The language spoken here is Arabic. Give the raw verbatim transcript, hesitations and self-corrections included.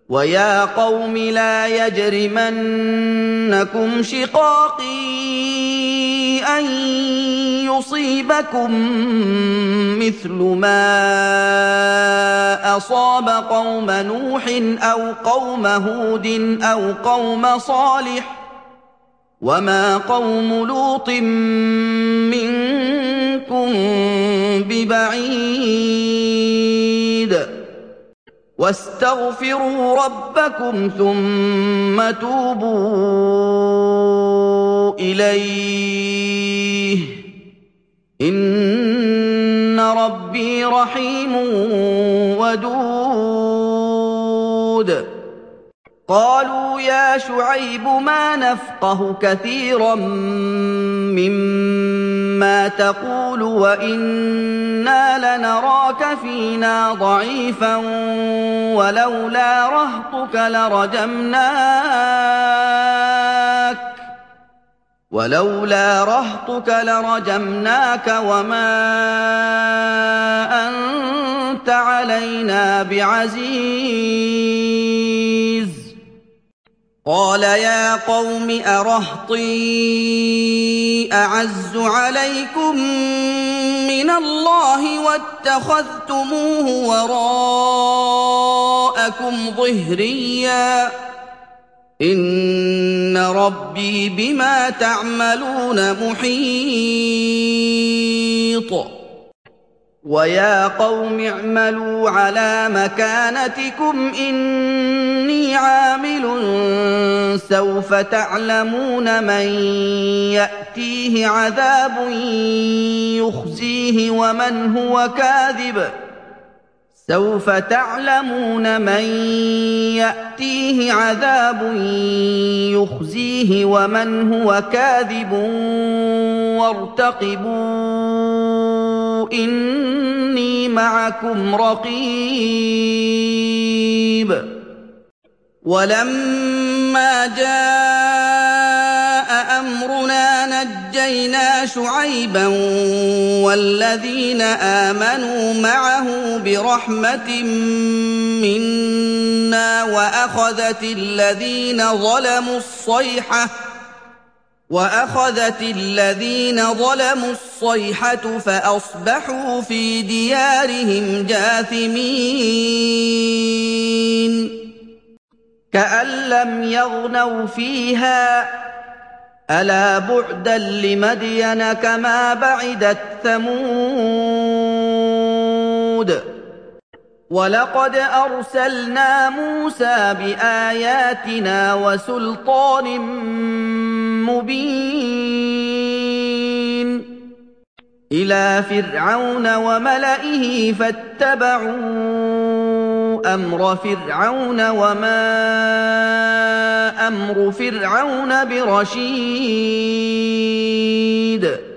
وَيَا قَوْمِ لَا يَجْرِمَنَّكُمْ شِقَاقِي أَن يُصِيبَكُم مِّثْلُ مَا أَصَابَ قَوْمَ نُوحٍ أَوْ قَوْمَ هُودٍ أَوْ قَوْمَ صَالِحٍ ۚ وَمَا قَوْمُ لُوطٍ مِّنكُم بِبَعِيدٍ وَاسْتَغْفِرُوا رَبَّكُمْ ثُمَّ تُوبُوا إِلَيْهِ ۚ إِنَّ رَبِّي رَحِيمٌ وَدُودٌ قَالُوا يَا شُعَيْبُ مَا نَفْقَهُ كَثِيرًا مِّمَّا تَقُولُ وَإِنَّا لَنَرَاكَ فِينَا ضَعِيفًا وَلَوْلَا رَهْطُكَ لَرَجَمْنَاكَ وَلَوْلَا رَهْطُكَ لَرَجَمْنَاكَ وَمَا أَنتَ عَلَيْنَا بِعَزِيزٍ قَالَ يَا قَوْمِ أَرَهْطِي أَعَزُّ عَلَيْكُم مِّنَ اللَّهِ وَاتَّخَذْتُمُوهُ وَرَاءَكُمْ ظِهْرِيًّا ۖ إِنَّ رَبِّي بِمَا تَعْمَلُونَ مُحِيطٌ وَيَا قَوْمِ اعْمَلُوا عَلَىٰ مَكَانَتِكُمْ إِنِّي عَامِلٌ ۖ سَوْفَ تَعْلَمُونَ مَن يَأْتِيهِ عَذَابٌ يُخْزِيهِ وَمَنْ هُوَ كَاذِبٌ سَوْفَ تَعْلَمُونَ مَن يَأْتِيهِ عَذَابٌ يُخْزِيهِ وَمَنْ هُوَ كَاذِبٌ وَارْتَقِبُوا إِنِّي مَعَكُمْ رَقِيبٌ وَلَمَّا جَاءَ أَمْرُنَا نَجَّيْنَا شُعَيْبًا وَالَّذِينَ آمَنُوا مَعَهُ بِرَحْمَةٍ مِّنَّا وَأَخَذَتِ الَّذِينَ ظَلَمُوا الصَّيْحَةُ وَأَخَذَتِ الَّذِينَ ظَلَمُوا الصَّيْحَةُ فَأَصْبَحُوا فِي دِيَارِهِمْ جَاثِمِينَ كَأَن لَّمْ يَغْنَوْا فِيهَا ۗ أَلَا بُعْدًا لِّمَدْيَنَ كَمَا بَعِدَتْ ثَمُودُ وَلَقَدْ أَرْسَلْنَا مُوسَىٰ بِآيَاتِنَا وَسُلْطَانٍ مُّبِينٍ إِلَىٰ فِرْعَوْنَ وَمَلَئِهِ فَاتَّبَعُوا أَمْرَ فِرْعَوْنَ وَمَا أَمْرُ فِرْعَوْنَ بِرَشِيدٍ